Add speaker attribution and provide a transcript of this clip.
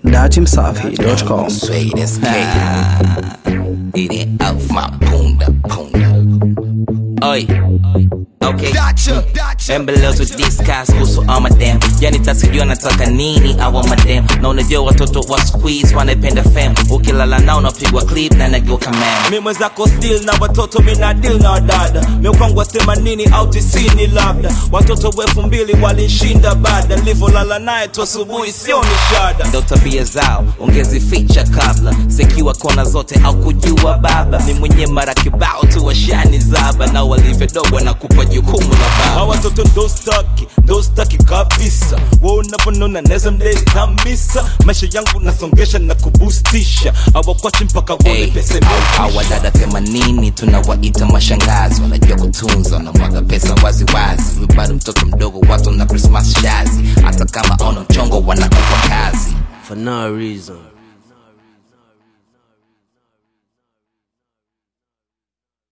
Speaker 1: datimsafi.com.
Speaker 2: Sweet as cake. Eat it off my punda. Oi. Okay. Embelezwa with discuss kuhusu amadem. Yani tasijua nataka nini awa madem. Na unajua watoto wa squeeze wanaipenda fam. Ukilala nao unapigwa clip na nageuka man.
Speaker 3: Mimi mwenzako still na watoto mina deal na wadada. Mimi kwangu 80 au 90 labda. Watoto 2000 walishinda bada. Nilivolala naye tu asubuhi sio mishada.
Speaker 2: Ndo tabia zao ungezificha kabla. Sekiwa kona zote au kujua baba. Ni mwenye mara kibao tu washani zaba. Na walivyodogo na kupa jukumu la baba.
Speaker 3: Hawa watoto ndo staki kabisa. Wao unaponona neza mdeli kamisa. Maisha yangu nasongesha na kubustisha. Hawa kwachi mpaka wone pesa mbili.
Speaker 2: Hawa dada 80 tunawaita mashangazi. Wanajua kutunza na mwaga pesa wazi wazi. Bado mtoto mdogo watu na Christmas shazi. Hata kama ono mchongo wanakupa kazi
Speaker 4: for no reason.